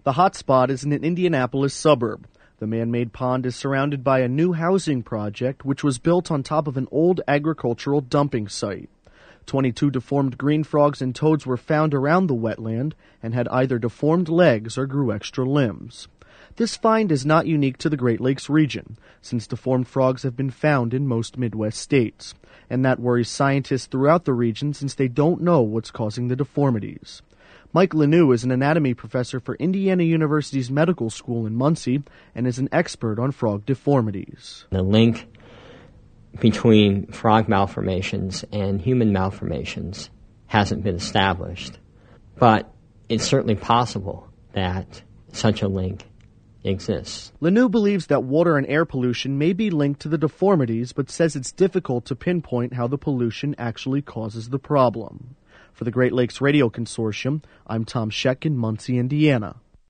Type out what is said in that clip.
The hotspot is in an Indianapolis suburb. The man-made pond is surrounded by a new housing project which was built on top of an old agricultural dumping site. 22 deformed green frogs and toads were found around the wetland and had either deformed legs or grew extra limbs. This find is not unique to the Great Lakes region, since deformed frogs have been found in most Midwest states, and that worries scientists throughout the region since they don't know what's causing the deformities. Mike Lanou is an anatomy professor for Indiana University's Medical School in Muncie and is an expert on frog deformities. The link between frog malformations and human malformations hasn't been established, but it's certainly possible that such a link exists. Lanou believes that water and air pollution may be linked to the deformities, but says it's difficult to pinpoint how the pollution actually causes the problem. For the Great Lakes Radio Consortium, I'm Tom Scheck in Muncie, Indiana.